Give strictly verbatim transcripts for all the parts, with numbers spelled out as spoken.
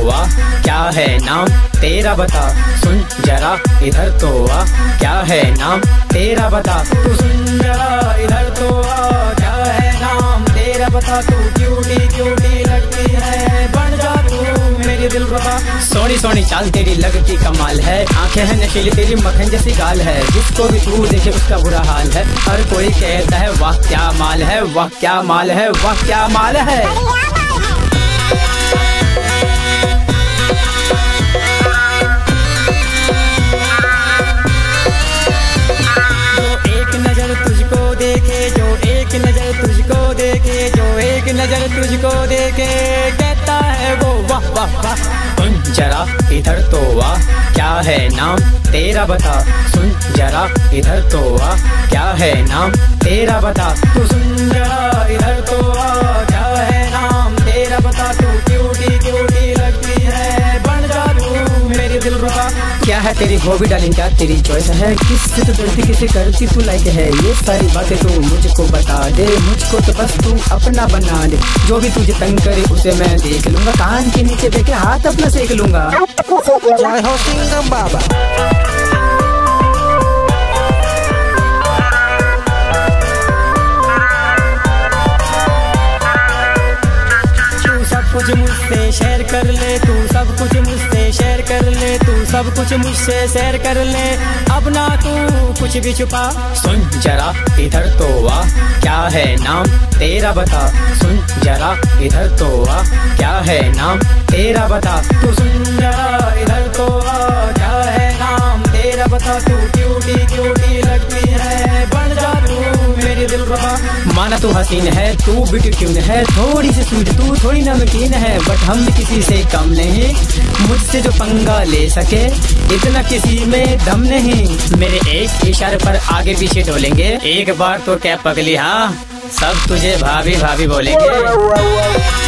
आ, क्या है नाम तेरा बता, सुन जरा इधर तो आ, क्या है नाम तेरा बता, तू सुन जरा इधर तो आ, क्या है नाम तेरा बता, तू क्यूटी क्यूटी लगती है, बन जा तू मेरी दिलरुबा। सोनी सोनी चाल तेरी लगती कमाल है, आंखें हैं नशीली तेरी मक्खन जैसी गाल है, जिसको भी तू देखे उसका बुरा हाल है, हर कोई कहता है वाह क्या माल है, वाह क्या माल है, वाह क्या माल है। नजर तुझको देखे कहता है वो वाह वाह वाह, सुन जरा इधर तो आ, क्या है नाम तेरा बता, सुन जरा इधर तो आ, क्या है नाम तेरा बता, तू सुन जरा इधर तो आ, क्या है नाम तेरा बता, तू क्यूटी क्यूटी लगती है, बन जा तू मेरी दिलरुबा। क्या है तेरी हॉबी डार्लिंग, क्या तेरी चॉइस है, किससे तू डरती किसे करती तू लाइक है, ये सारी बातें तू मुझको बता दे, मुझको तो बस तू अपना बना दे, जो भी तुझे तंग करे उसे मैं देख लूंगा, कान के नीचे देखे हाथ अपना सेक लूंगा। जय हो सिंघम बाबा। कुछ मुझसे शेयर कर ले, तू सब कुछ मुझसे शेयर कर ले, तू सब कुछ मुझसे शेयर कर ले, अब ना तू कुछ भी छुपा, सुन जरा इधर तो आ, क्या है नाम तेरा बता, सुन जरा इधर तो आ, क्या है नाम तेरा बता, तू सुन जरा इधर तो आ, क्या है नाम तेरा बता, तू क्यूटी क्यूटी लगती है, बन जा तू मेरी दिलरुबा। माना तू हसीन है, तू ब्यूटी ट्यून है, थोड़ी सी स्वीट तू थोड़ी नमकीन है, बट हम भी किसी से कम नहीं, मुझसे जो पंगा ले सके इतना किसी में दम नहीं, मेरे एक इशारे पर आगे पीछे डोलेंगे, एक बार तो क्या पगली हाँ सब तुझे भाभी भाभी बोलेंगे।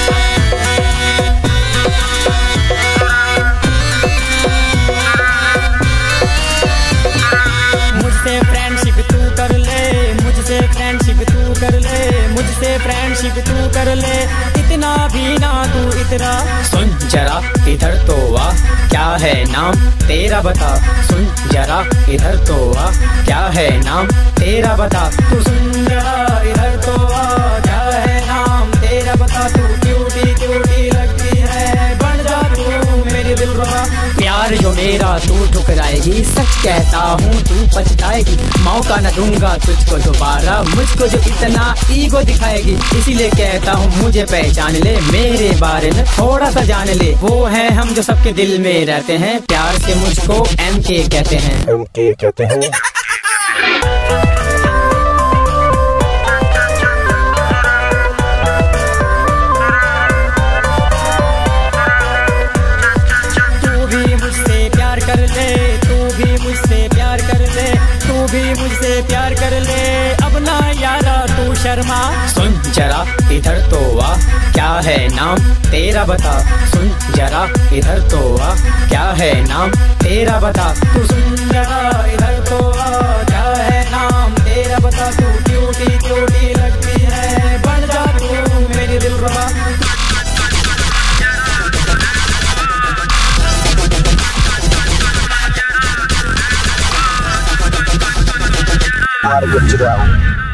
मुझसे फ्रेंडशिप तू कर ले, मुझसे फ्रेंडशिप तू कर ले, मुझसे फ्रेंडशिप तू कर ले, इतना भी ना तू इतना, सुन जरा इधर तो आ, क्या है नाम तेरा बता, सुन जरा इधर तो आ, क्या है नाम तेरा बता, तू सुन जरा इधर तो आ, क्या है नाम तेरा बता, तू क्यूटी क्यूटी लगती है, बन जा तू मेरी दिलरुबा। प्यार जो मेरा तू ठुकराएगी, सच कहता हूँ तू पछताएगी, मौका न दूंगा तुझको दोबारा, मुझको जो इतना ईगो दिखाएगी, इसीलिए कहता हूँ मुझे पहचान ले, मेरे बारे में थोड़ा सा जान ले, वो है हम जो सबके दिल में रहते हैं, प्यार से मुझको एम के कहते हैं, एम के कहते हैं। मुझसे प्यार कर ले, अब ना यारा तू शर्मा, सुन जरा इधर तो आ, क्या है नाम तेरा बता, सुन जरा इधर तो आ, क्या है नाम तेरा बता, तू सुन जरा इधर तो आ, क्या है नाम तेरा बता, तू क्यूटी क्यूटी लगती है, बन जा तू मेरी दिलरुबा। Out of it,